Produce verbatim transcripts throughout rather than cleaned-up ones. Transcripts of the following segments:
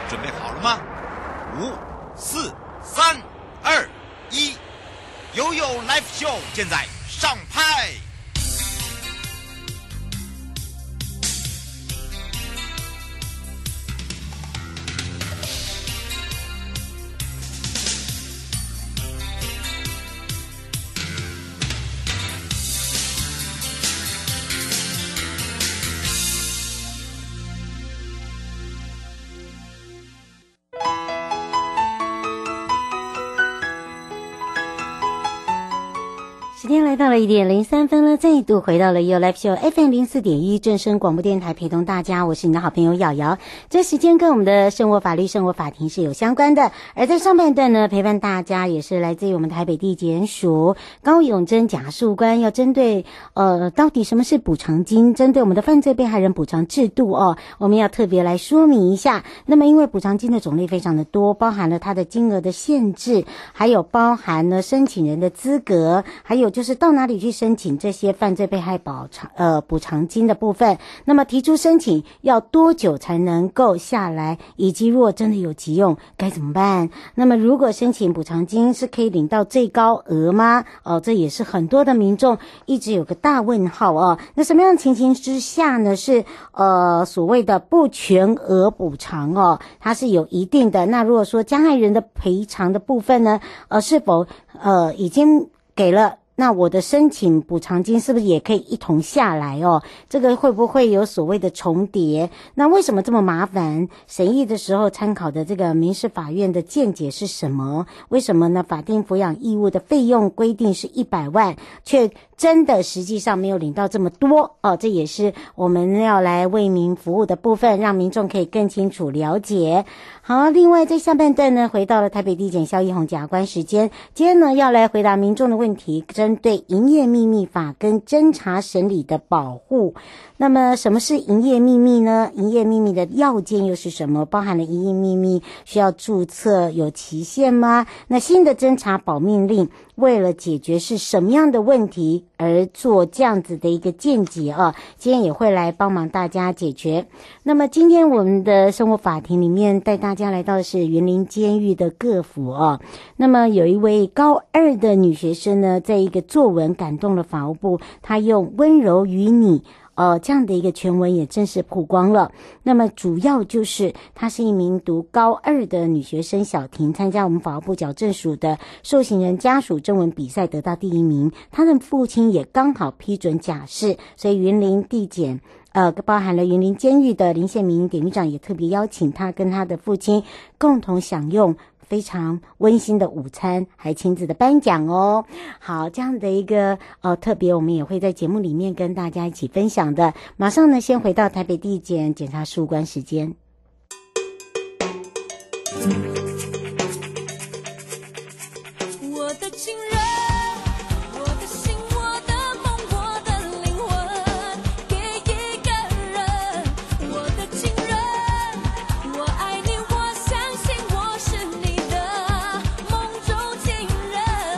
准备好了吗？五、四、三、二、一，悠悠 Live Show 现在上拍。 时间来到了一点零三分了，再度回到了 You Live Show F M 零四点一正声广播电台，陪同大家，我是你的好朋友瑶瑶。这时间跟我们的生活法律、生活法庭是有相关的。而在上半段呢，陪伴大家也是来自于我们台北地检署高永贞检察官，要针对呃到底什么是补偿金，针对我们的犯罪被害人补偿制度哦，我们要特别来说明一下。那么因为补偿金的种类非常的多，包含了它的金额的限制，还有包含了申请人的资格，还有就是到哪里去申请这些犯罪被害保偿呃补偿金的部分，那么提出申请要多久才能够下来，以及如果真的有急用该怎么办？那么如果申请补偿金是可以领到最高额吗？哦，这也是很多的民众一直有个大问号哦。那什么样的情形之下呢是呃所谓的不全额补偿哦，它是有一定的。那如果说加害人的赔偿的部分呢，呃是否呃已经给了，那我的申请补偿金是不是也可以一同下来哦？这个会不会有所谓的重叠？那为什么这么麻烦？审议的时候参考的这个民事法院的见解是什么？为什么呢？法定抚养义务的费用规定是一百万，却真的实际上没有领到这么多哦，这也是我们要来为民服务的部分，让民众可以更清楚了解。好，另外在下半段呢，回到了台北地检萧一宏检察官时间，今天呢要来回答民众的问题，针对营业秘密法跟侦查审理的保护。那么什么是营业秘密呢？营业秘密的要件又是什么？包含了营业秘密需要注册有期限吗？那新的侦查保密令为了解决是什么样的问题而做这样子的一个见解啊，今天也会来帮忙大家解决。那么今天我们的生活法庭里面带大家来到的是云林监狱的个府啊。那么有一位高二的女学生呢，在一个作文感动了法务部，她用温柔与你呃，这样的一个全文也正式曝光了。那么主要就是她是一名读高二的女学生小婷，参加我们法务部矫正署的受刑人家属征文比赛得到第一名，她的父亲也刚好批准假释，所以云林地检呃，包含了云林监狱的林宪明典狱长也特别邀请她跟她的父亲共同享用非常温馨的午餐，还亲自的颁奖哦。好，这样的一个呃特别，我们也会在节目里面跟大家一起分享的。马上呢，先回到台北地检检察事务官时间。 我的情人，我的心，我的梦，我的灵魂，给一个人。我的情人，我爱你，我相信我是你的梦中情人。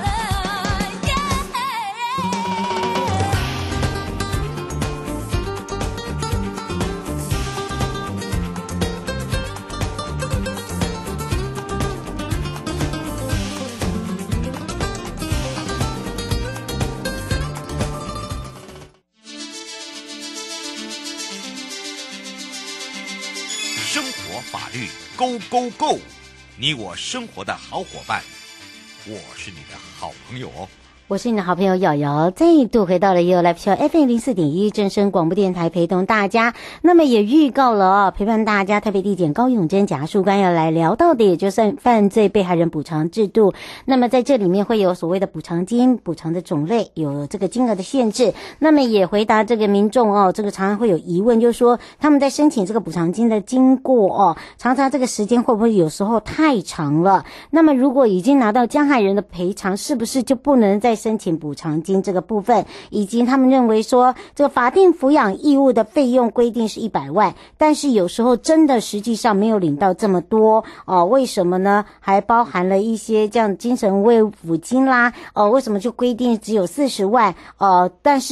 生活法律 Go Go Go， 你我生活的好伙伴，我是你的好朋友哦。 我是你的好朋友瑶瑶，再度回到了 You Live Show F M 零四点一正声广播电台，陪同大家。那么也预告了哦，陪伴大家台北地检高永贞检察事务官要来聊到的，也就是犯罪被害人补偿制度。那么在这里面会有所谓的补偿金、补偿的种类，有这个金额的限制。那么也回答这个民众哦，这个常常会有疑问，就是说他们在申请这个补偿金的经过哦，常常这个时间会不会有时候太长了？那么如果已经拿到加害人的赔偿，是不是就不能再申请补偿金这个部分？以及他们认为说这个法定抚养义务的费用规定是一百万，但是有时候真的实际上没有领到这么多哦，为什么呢？还包含了一些这样精神慰抚金啦哦，为什么就规定只有四十万哦？但是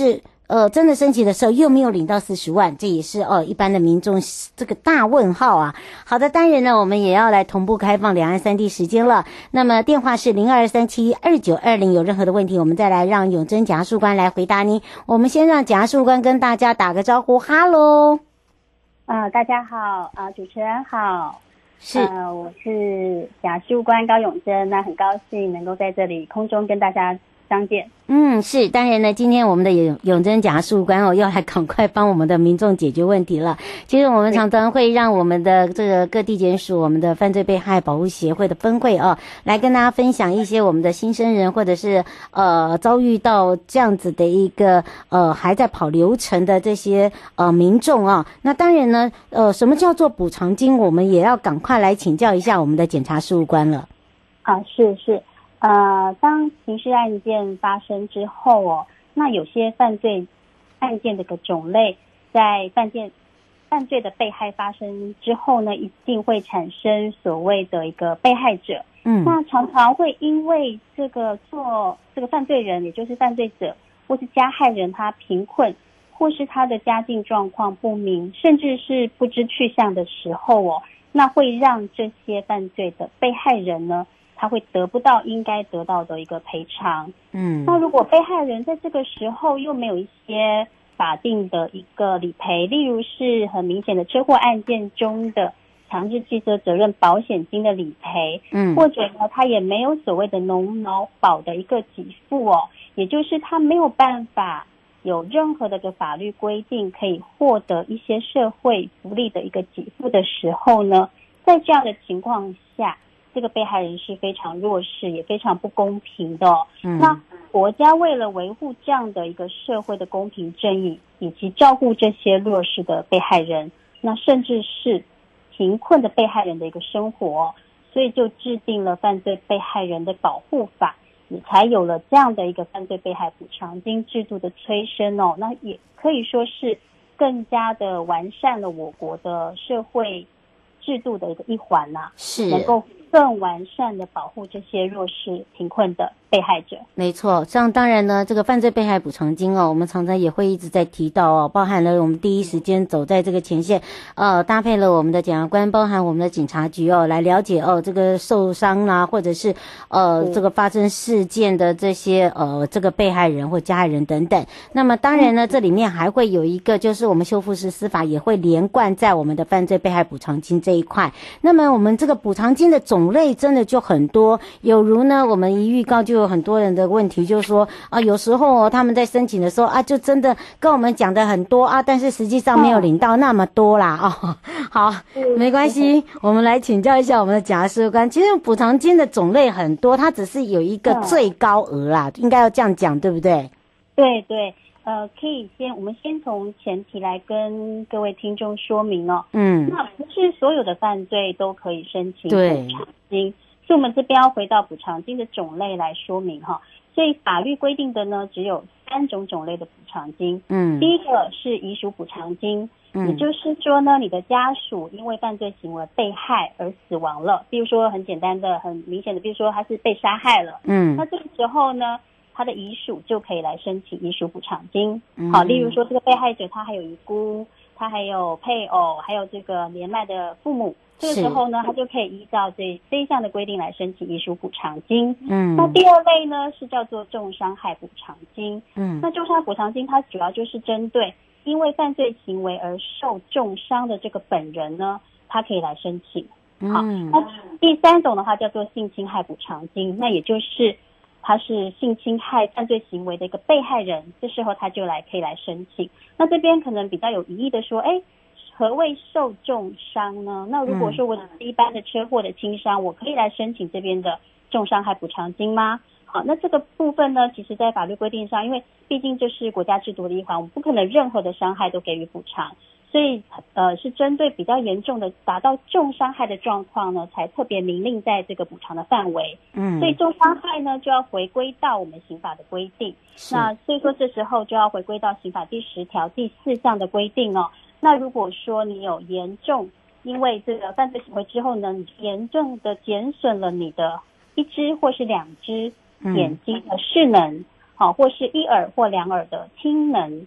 呃，真的申请的时候又没有领到四十万，这也是哦、呃、一般的民众这个大问号啊。好的，当然呢，我们也要来同步开放两岸三地时间了。那么电话是零二三七二九二零，有任何的问题，我们再来让永贞检察官来回答您。我们先让检察官跟大家打个招呼，哈喽。 呃，大家好，啊、呃，主持人好， 是， 呃，我是检察官高永贞，那很高兴能够在这里空中跟大家相见。 嗯，是，当然呢，今天我们的永永贞检察官哦，要来赶快帮我们的民众解决问题了。其实我们常常会让我们的这个各地检署、我们的犯罪被害保护协会的分会哦，来跟大家分享一些我们的新生人或者是呃遭遇到这样子的一个呃还在跑流程的这些呃民众啊。那当然呢，呃，什么叫做补偿金，我们也要赶快来请教一下我们的检察事务官了。 啊，是是。呃，当刑事案件发生之后哦，那有些犯罪案件的一个种类，在犯罪犯罪的被害发生之后呢，一定会产生所谓的一个被害者。嗯，那常常会因为这个做这个犯罪人，也就是犯罪者或是加害人，他贫困，或是他的家境状况不明，甚至是不知去向的时候哦，那会让这些犯罪的被害人呢，他会得不到应该得到的一个赔偿。嗯，那如果被害人在这个时候又没有一些法定的一个理赔，例如是很明显的车祸案件中的强制汽车责任保险金的理赔，嗯，或者呢，他也没有所谓的农劳保的一个给付哦，也就是他没有办法有任何的个法律规定可以获得一些社会福利的一个给付的时候呢，在这样的情况下，这个被害人是非常弱势也非常不公平的哦。嗯，那国家为了维护这样的一个社会的公平正义，以及照顾这些弱势的被害人，那甚至是贫困的被害人的一个生活哦，所以就制定了犯罪被害人的保护法，也才有了这样的一个犯罪被害补偿金制度的催生哦。那也可以说是更加的完善了我国的社会制度的一个一环呐、啊，是能够更完善的保护这些弱势贫困的被害者。 没错，像当然呢，这个犯罪被害补偿金哦，我们常常也会一直在提到哦，包含了我们第一时间走在这个前线，呃，搭配了我们的检察官，包含我们的警察局哦，来了解哦这个受伤啦、啊，或者是呃这个发生事件的这些呃这个被害人或加害人等等。那么当然呢，这里面还会有一个就是我们修复式司法也会连贯在我们的犯罪被害补偿金这一块。那么我们这个补偿金的种类真的就很多，有如呢，我们一预告就有很多人的问题，就是说啊，有时候哦，他们在申请的时候啊，就真的跟我们讲的很多啊，但是实际上没有领到那么多啦哦。好，没关系，我们来请教一下我们的检察事务官。其实补偿金的种类很多，它只是有一个最高额啦，应该要这样讲，对不对？ 对对。呃，可以先，我们先从前提来跟各位听众说明哦。嗯，那不是所有的犯罪都可以申请补偿金，所以我们这边要回到补偿金的种类来说明哈。所以法律规定的呢，只有三种种类的补偿金。嗯，第一个是遗属补偿金，嗯，也就是说呢，你的家属因为犯罪行为被害而死亡了，比如说很简单的、很明显的，比如说他是被杀害了，嗯，那这个时候呢，他的遗属就可以来申请遗属补偿金。好，例如说这个被害者他还有遗孤，他还有配偶，还有这个年迈的父母，这个时候呢，他就可以依照这这一项的规定来申请遗属补偿金。嗯，那第二类呢是叫做重伤害补偿金。嗯，那重伤害补偿金它主要就是针对因为犯罪行为而受重伤的这个本人呢，他可以来申请。好，那第三种的话叫做性侵害补偿金，那也就是他是性侵害犯罪行为的一个被害人，这时候他就来可以来申请。那这边可能比较有疑义的说，哎，何谓受重伤呢？那如果说我只是一般的车祸的轻伤，我可以来申请这边的重伤害补偿金吗？好，那这个部分呢，其实在法律规定上，因为毕竟这是国家制度的一环，我们不可能任何的伤害都给予补偿，所以呃是针对比较严重的达到重伤害的状况呢，才特别明令在这个补偿的范围。嗯，所以重伤害呢就要回归到我们刑法的规定。那所以说这时候就要回归到刑法第十条第四项的规定哦。那如果说你有严重因为这个犯罪行为之后呢，你严重的减损了你的一只或是两只眼睛的视能，好、嗯，或是一耳或两耳的听能，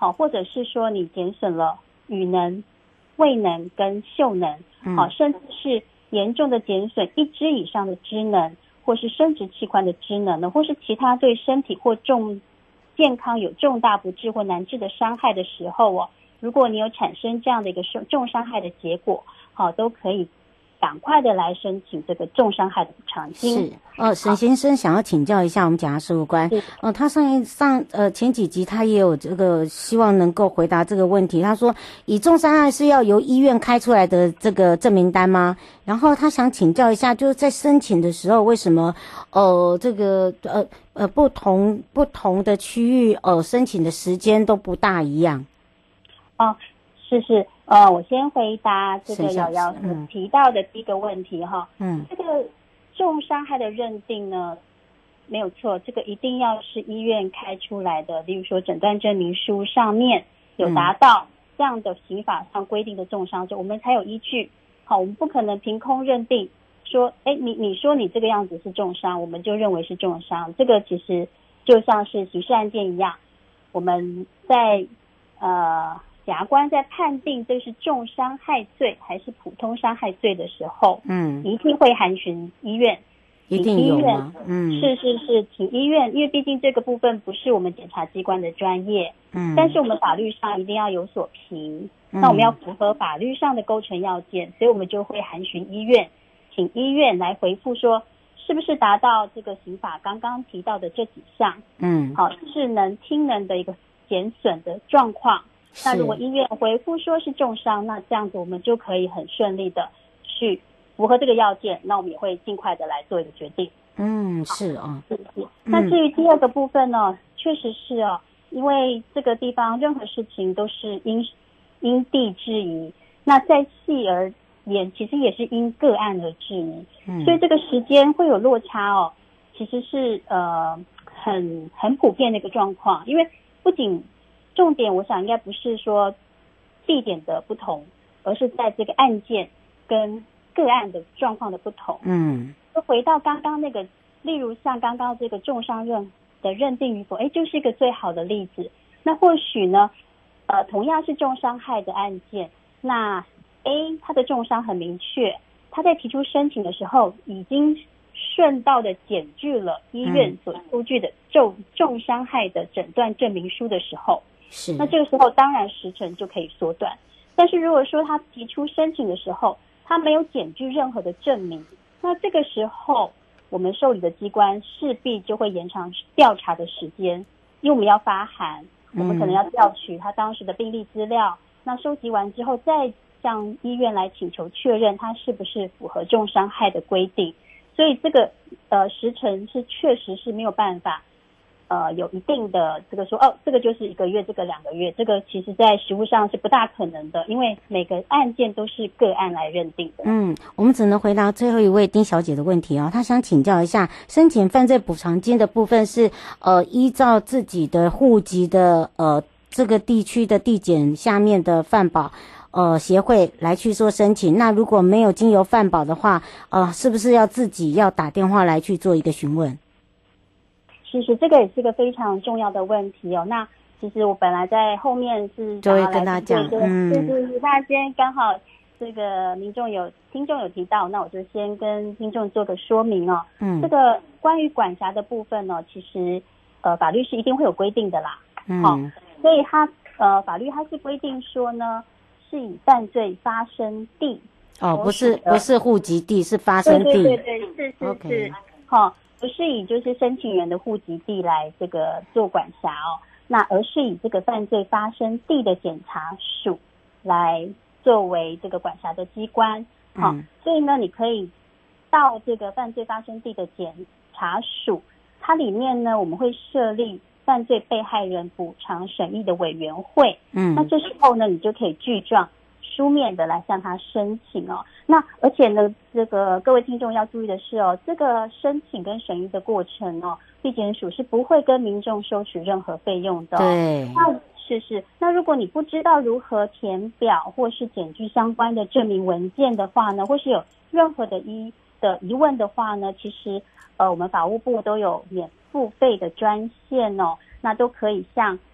好，或者是说你减损了语能、味能跟嗅能，好，甚至是严重的减损一支以上的支能，或是生殖器官的支能呢，或是其他对身体或重健康有重大不治或难治的伤害的时候哦，如果你有产生这样的一个重伤害的结果，好，都可以赶快的来申请这个重伤害的补偿金。 是哦，沈先生想要请教一下我们检察事务官，哦，他上一上呃前几集他也有这个希望能够回答这个问题。他说，以重伤害是要由医院开出来的这个证明单吗？然后他想请教一下，就是在申请的时候，为什么呃这个呃呃不同不同的区域呃申请的时间都不大一样？ 哦，是是，呃，我先回答这个瑶瑶提到的第一个问题哈，嗯，这个重伤害的认定呢，没有错，这个一定要是医院开出来的，例如说诊断证明书上面有达到这样的刑法上规定的重伤罪，我们才有依据。好，我们不可能凭空认定说，哎，你你说你这个样子是重伤，我们就认为是重伤。这个其实就像是刑事案件一样，我们在呃。检察官在判定这是重伤害罪还是普通伤害罪的时候，嗯，一定会函询医院， 一定有吗？ 嗯，是是是，请医院，因为毕竟这个部分不是我们检察机关的专业，嗯，但是我们法律上一定要有所凭，嗯，那我们要符合法律上的构成要件，所以我们就会函询医院，请医院来回复说是不是达到这个刑法刚刚提到的这几项，嗯，好，智能、听能的一个减损的状况。那如果医院回复说是重伤，那这样子我们就可以很顺利的去符合这个要件，那我们也会尽快的来做一个决定。 嗯，是啊， 是是。那至于第二个部分呢，确实是哦，因为这个地方任何事情都是因因地制宜，那再细而言，其实也是因个案而制宜，嗯，所以这个时间会有落差哦，其实是呃很很普遍的一个状况，因为不仅重点我想应该不是说地点的不同，而是在这个案件跟个案的状况的不同。嗯，就回到刚刚那个，例如像刚刚这个重伤认的认定与否，哎，就是一个最好的例子。那或许呢，呃，同样是重伤害的案件，那 A 他的重伤很明确，他在提出申请的时候已经顺道的检具了医院所出具的重重伤害的诊断证明书的时候。是，那这个时候当然时程就可以缩短，但是如果说他提出申请的时候，他没有检具任何的证明，那这个时候我们受理的机关势必就会延长调查的时间，因为我们要发函，我们可能要调取他当时的病历资料，嗯，那收集完之后再向医院来请求确认他是不是符合重伤害的规定，所以这个呃时程是确实是没有办法呃，有一定的这个说哦，这个就是一个月，这个两个月，这个其实在实务上是不大可能的，因为每个案件都是个案来认定的。 嗯，我们只能回答最后一位丁小姐的问题哦，她想请教一下，申请犯罪补偿金的部分是呃依照自己的户籍的呃这个地区的地检下面的犯保呃协会来去做申请，那如果没有经由犯保的话，呃是不是要自己要打电话来去做一个询问？ 其实这个也是个非常重要的问题哦。那其实我本来在后面是就会跟他讲， 嗯，就是那今天刚好这个民众有听众有提到，那我就先跟听众做个说明哦。嗯，这个关于管辖的部分呢，其实呃法律是一定会有规定的啦。嗯，好，所以它呃法律它是规定说呢，是以犯罪发生地哦，不是不是户籍地，是发生地。 对对对对，是是是，好。Okay. 不是以就是申请人的户籍地来这个做管辖哦，那而是以这个犯罪发生地的检察署来作为这个管辖的机关。好，嗯，所以呢，你可以到这个犯罪发生地的检察署，它里面呢我们会设立犯罪被害人补偿审议的委员会。嗯，那这时候呢，你就可以具状书面的来向他申请哦。那而且呢，这个各位听众要注意的是哦，这个申请跟审议的过程哦，地检署是不会跟民众收取任何费用的，哦。 对， 那是是。那如果你不知道如何填表或是检具相关的证明文件的话呢，或是有任何的疑的疑问的话呢，其实呃我们法务部都有免付费的专线哦，那都可以向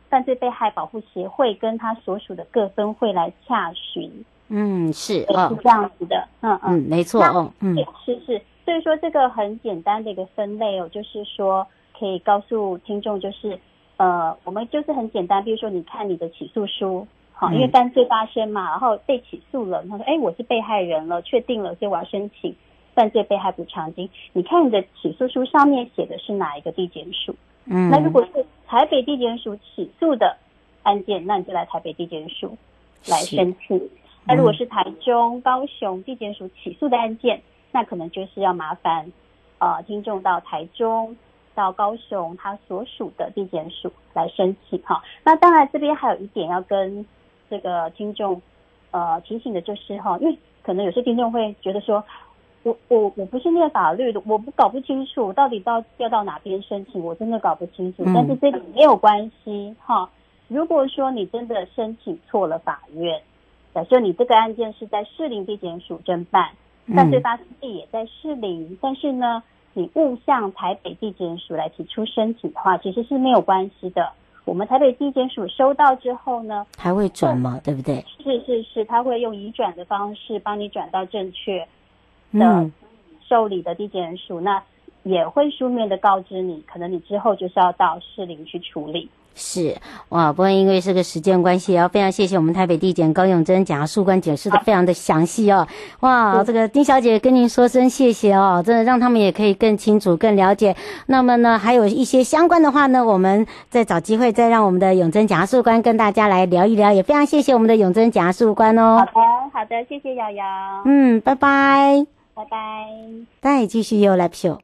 犯罪被害保护协会跟他所属的各分会来洽询。 嗯，是哦，是这样子的。嗯嗯， 嗯，没错哦，嗯， 是是，所以说这个很简单的一个分类哦，就是说可以告诉听众，就是呃，我们就是很简单，比如说你看你的起诉书。好，因为犯罪发生嘛，然后被起诉了，他说：“哎，我是被害人了，确定了，所以我要申请犯罪被害补偿金。”你看你的起诉书上面写的是哪一个地检署？嗯，那如果是台北地检署起诉的案件，那你就来台北地检署来申请。嗯、那如果是台中、高雄地检署起诉的案件，那可能就是要麻烦呃听众到台中。到高雄他所属的地检署来申请哈。那当然这边还有一点要跟这个听众呃提醒的就是哈，因为可能有些听众会觉得说，我我我不是念法律的，我不搞不清楚到底到要到哪边申请，我真的搞不清楚。嗯、但是这个没有关系哈。如果说你真的申请错了法院，假设你这个案件是在士林地检署侦办，犯罪发生地也在士林，嗯、但是呢，你误向台北地检署来提出申请的话，其实是没有关系的。我们台北地检署收到之后呢， 还会转吗？对不对？ 是是是，他会用移转的方式帮你转到正确的受理的地检署，嗯、那也会书面的告知你，可能你之后就是要到士林去处理。 是哇，不过因为这个时间关系，要非常谢谢我们台北地检高永贞检察事官解释的非常的详细哦。哇，这个丁小姐跟您说声谢谢哦，真的让他们也可以更清楚、更了解。那么呢，还有一些相关的话呢，我们再找机会再让我们的永贞检察事官跟大家来聊一聊。也非常谢谢我们的永贞检察事官哦。 好的，好的，谢谢瑶瑶。 嗯，拜拜， 拜拜。 再继续有 Live Show。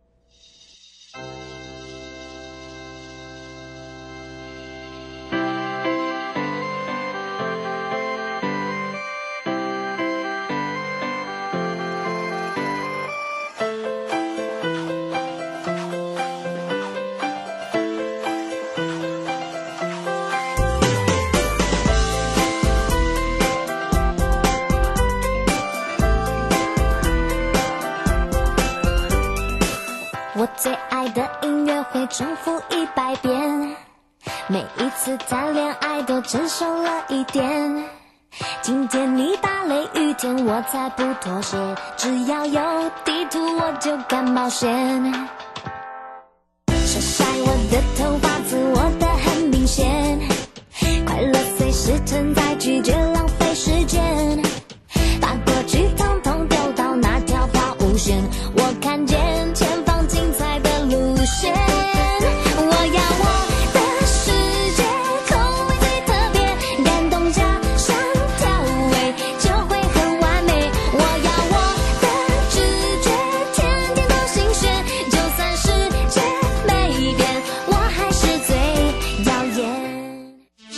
我最爱的音乐会重复一百遍，每一次谈恋爱都成熟了一点。今天你打雷雨天我才不妥协，只要有地图我就敢冒险。晒晒我的头发，自我的很明显，快乐随时存在，拒绝浪费时间，把过去统统丢到那条抛物线。我看见前方精彩的路线，我要我的世界口味最特别，感动加上调味就会很完美。我要我的直觉天天都新鲜，就算世界没变，我还是最耀眼。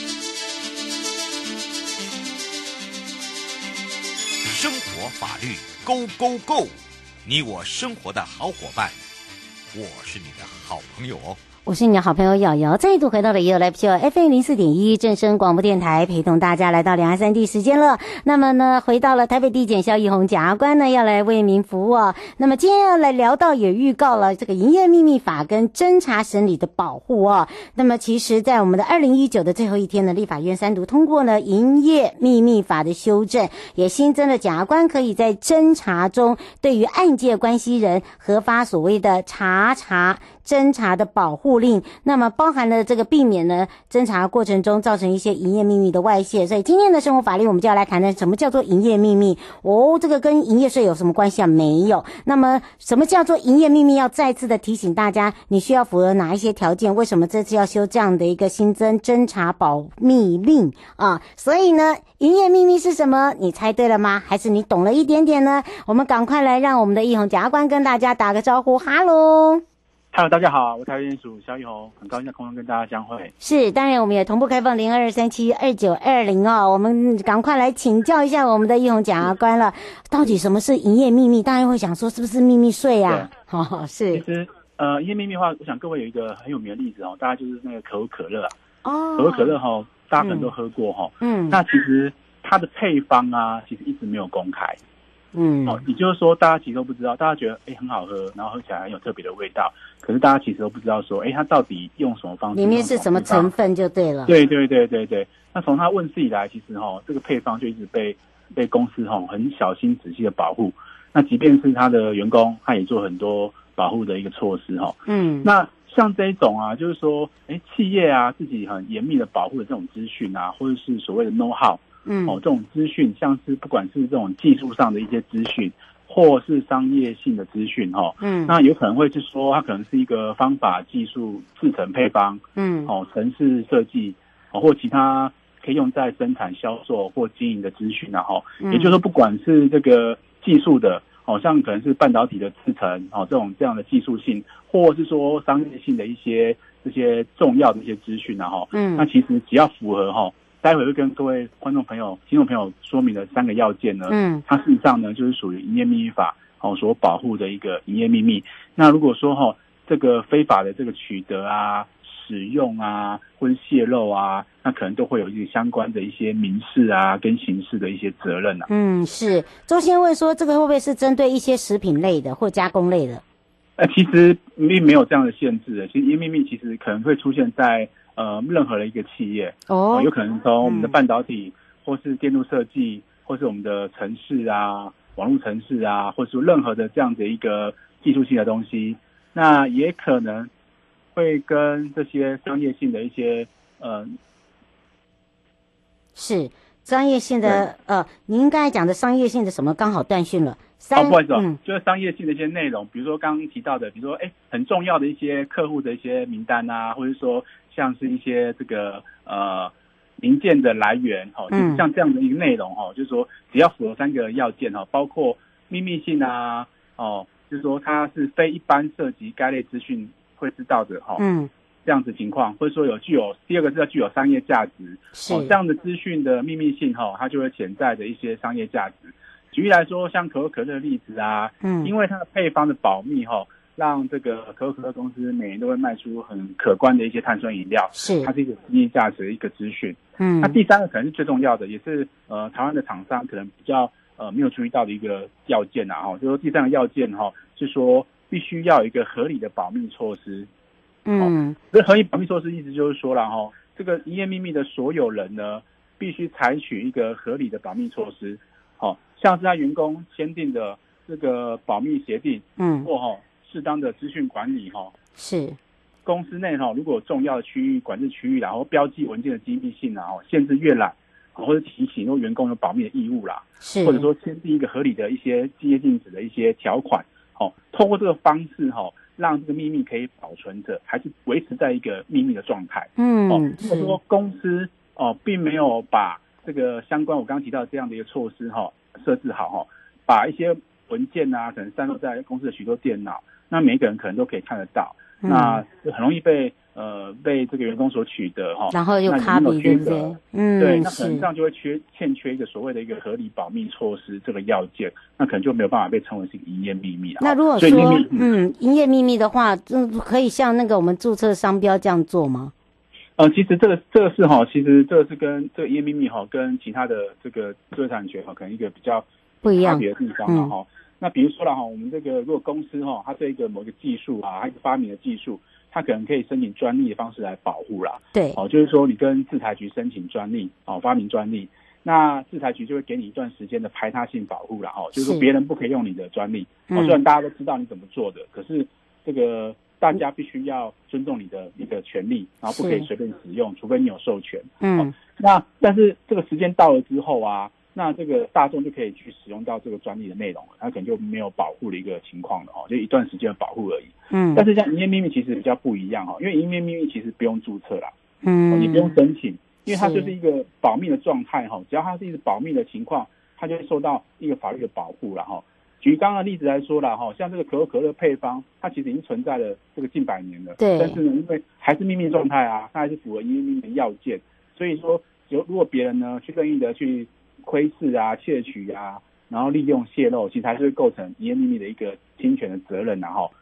生活法律 Go Go Go， 你我生活的好伙伴，我是你的好朋友哦。 我是你的好朋友瑶瑶，再度回到了也有 Live Show F M 零四点一正声广播电台，陪同大家来到两岸三地时间了。那么呢，回到了台北地检萧奕宏检察官呢，要来为民服务哦。那么今天要来聊到，也预告了这个营业秘密法跟侦查审理的保护哦。那么其实在我们的二零一九的最后一天呢，立法院三读通过了营业秘密法的修正，也新增了检察官可以在侦查中对于案件关系人核发所谓的查查侦查的保护令，那么包含了这个避免呢侦查过程中造成一些营业秘密的外泄。所以今天的生活法律我们就要来谈谈什么叫做营业秘密哦，这个跟营业税有什么关系啊？没有。那么什么叫做营业秘密？要再次的提醒大家，你需要符合哪一些条件？为什么这次要修这样的一个新增侦查保密令啊？所以呢，营业秘密是什么？你猜对了吗？还是你懂了一点点呢？我们赶快来让我们的奕宏检察官跟大家打个招呼，哈喽。 Hello， 大家好，我台北地检署萧奕宏，很高兴在空中跟大家相会。 是，当然我们也同步开放零二三七二九二零哦，我们赶快来请教一下我们的奕宏检察官了，到底什么是营业秘密？大家会想说是不是秘密税啊？哦，是。 其实呃，营业秘密的话，我想各位有一个很有名的例子哦，大概就是那个可口可乐啊。 哦。 可口可乐哈、哦，大家可能都喝过哈、哦。嗯。那其实它的配方啊，其实一直没有公开。 嗯， 哦，也就是说，大家其实都不知道，大家觉得哎很好喝，然后喝起来很有特别的味道，可是大家其实都不知道说，哎，它到底用什么方式， 里面是什么成分就对了。 对对对对对。那从它问世以来，其实哈、哦，这个配方就一直被被公司哈、哦、很小心仔细的保护。那即便是他的员工，他也做很多保护的一个措施哈、哦。嗯，那像这一种啊，就是说，哎，企业啊自己很严密的保护的这种资讯啊，或者是所谓的 know how。嗯，哦，这种资讯，像是不管是这种技术上的一些资讯，或是商业性的资讯，哈、哦，嗯，那有可能会是说，它可能是一个方法、技术、制成配方，嗯，哦，程式设计，哦，或其他可以用在生产、销售或经营的资讯，然后，嗯、也就是说，不管是这个技术的，哦，像可能是半导体的制成，哦，这种这样的技术性，或是说商业性的一些这些重要的一些资讯，然后，嗯，那其实只要符合哈。待会会跟各位观众朋友、听众朋友说明的三个要件呢，嗯，它事实上呢就是属于营业秘密法哦所保护的一个营业秘密。那如果说哈、哦、这个非法的这个取得啊、使用啊，或是泄露啊，那可能都会有一些相关的一些民事啊跟刑事的一些责任啊。 嗯，是。周先问说，这个会不会是针对一些食品类的或加工类的？ 呃，其实并没有这样的限制的。其实营业秘密其实可能会出现在。呃，任何的一个企业哦、呃，有可能从我们的半导体，嗯、或是电路设计，或是我们的程式啊、网络程式啊，或是任何的这样的一个技术性的东西，那也可能会跟这些商业性的一些呃， 是商业性的呃，您刚才讲的商业性的什么刚好断讯了。 哦，不好意思、哦，嗯、就是商业性的一些内容，比如说刚刚提到的，比如说哎，很重要的一些客户的一些名单啊，或者说像是一些这个呃零件的来源，哈、哦，就是像这样的一个内容，哈、哦，就是说只要符合三个要件，哈、哦，包括秘密性啊，哦，就是说它是非一般涉及该类资讯会知道的，哈、哦，嗯，这样子情况，或者说有具有第二个是要具有商业价值，哦，这样的资讯的秘密性，哈、哦，它就会潜在的一些商业价值。举例来说，像可口可乐的例子啊，嗯，因为它的配方的保密哈、哦，让这个可口可乐公司每年都会卖出很可观的一些碳酸饮料，是它是一个经济价值的一个资讯。嗯，那第三个可能是最重要的，也是呃台湾的厂商可能比较呃没有注意到的一个要件啊，哈、哦，就是说第三个要件哈、哦，是说必须要有一个合理的保密措施。嗯，这、哦、合理保密措施意思就是说了哈、哦，这个营业秘密的所有人呢，必须采取一个合理的保密措施。好、哦，像是他员工签订的这个保密协定，嗯，或哈、哦、适当的资讯管理哈、哦，是公司内哈、哦、如果有重要的区域管制区域，然后标记文件的机密性啊，哦，限制阅览，或者提醒说员工有保密的义务啦，是或者说签订一个合理的一些竞业禁止的一些条款，哦，透过这个方式哈、哦，让这个秘密可以保存着，还是维持在一个秘密的状态。嗯，哦，如果说公司哦并没有把这个相关我刚刚提到这样的一个措施哈、哦、设置好哈、哦，把一些文件啊可能散落在公司的许多电脑，那每一个人可能都可以看得到，嗯、那就很容易被呃被这个员工所取得哈、哦， 然后又 copy 对不对？嗯， 对，那可能这样就会缺欠缺一个所谓的一个合理保密措施这个要件，那可能就没有办法被称为是营业秘密了。 那如果说嗯营业秘密的话，嗯，可以像那个我们注册商标这样做吗？ 呃，其实这个这个是哈，其实这个是跟这个营业秘密哈，跟其他的这个知识产权哈，可能一个比较不一样差别的地方了哈。嗯、那比如说了哈，我们这个如果公司哈，它对一个某个技术啊，它一个发明的技术，它可能可以申请专利的方式来保护啦。对，哦，就是说你跟制裁局申请专利，哦，发明专利，那制裁局就会给你一段时间的排他性保护啦，哦，就是说别人不可以用你的专利，嗯、哦，虽然大家都知道你怎么做的，可是这个。大家必须要尊重你的一个权利，然后不可以随便使用，除非你有授权。嗯、哦，那但是这个时间到了之后啊，那这个大众就可以去使用到这个专利的内容了，它可能就没有保护的一个情况了哦，就一段时间的保护而已。嗯，但是像营业秘密其实比较不一样哈，因为营业秘密其实不用注册啦，嗯、哦，也不用申请，因为它就是一个保密的状态哈，只要它是一个保密的情况，它就会受到一个法律的保护了哈。举刚刚的例子来说啦，哈，像这个可口可乐配方，它其实已经存在了这个近百年了。对。但是呢，因为还是秘密状态啊，它还是符合营业秘密的要件，所以说，有如果别人呢去任意的去窥视啊、窃取啊，然后利用泄露，其实还是会构成营业秘密的一个侵权的责任，然后，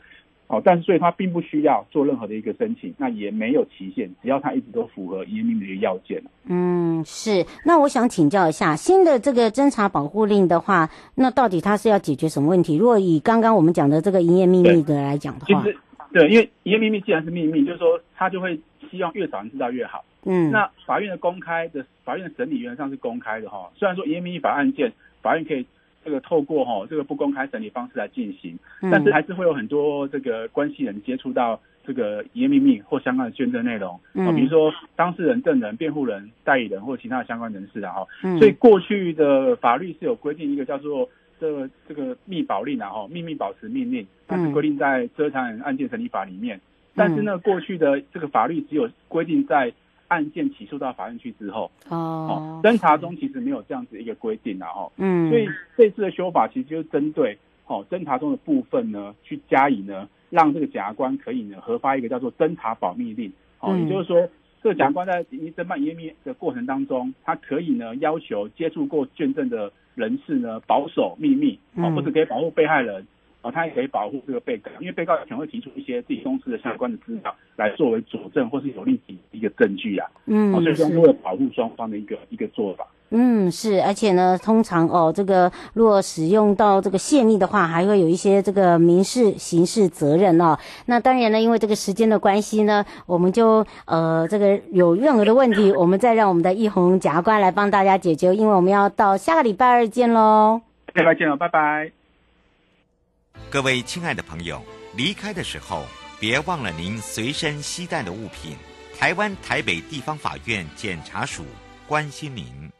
哦，但是所以他并不需要做任何的一个申请，那也没有期限，只要他一直都符合营业秘密的一个要件。 嗯，是。那我想请教一下，新的这个侦查保护令的话，那到底它是要解决什么问题？如果以刚刚我们讲的这个营业秘密的来讲的话， 其实对，因为营业秘密既然是秘密，就是说他就会希望越少人知道越好。嗯，那法院的公开的法院的审理原则上是公开的哈，虽然说营业秘密法案件，法院可以这个透过哈这个不公开审理方式来进行，但是还是会有很多这个关系人接触到这个营业秘密或相关的卷证内容，嗯，比如说当事人、证人、辩护人、代理人或其他的相关人士啊哈，嗯，所以过去的法律是有规定一个叫做这个这个密保令啊哈，秘密保持命令，它是规定在《遮藏人案件审理法》里面，但是呢，过去的这个法律只有规定在案件起诉到法院去之后，哦，侦查中其实没有这样子一个规定啊，哦，嗯，所以这次的修法其实就是针对哦侦查中的部分呢，去加以呢让这个检察官可以呢核发一个叫做侦查保密令，哦，嗯，也就是说，这个检察官在侦办营业秘密的过程当中，他可以呢要求接触过卷证的人士呢保守秘密，哦，或者可以保护被害人。哦，他也可以保护这个被告，因为被告可能会提出一些自己公司的相关的资料来作为佐证或是有利己一个证据啊。嗯，哦，所以说是为了保护双方的一个一个做法。 嗯，是，而且呢，通常哦，这个如果使用到这个泄密的话，还会有一些这个民事、刑事责任哦。那当然呢，因为这个时间的关系呢，我们就呃，这个有任何的问题，我们再让我们的奕弘检察官来帮大家解决，因为我们要到下个礼拜二见喽。 下礼拜见了，拜拜。 各位亲爱的朋友，离开的时候别忘了您随身携带的物品。台湾台北地方法院检察署关心您。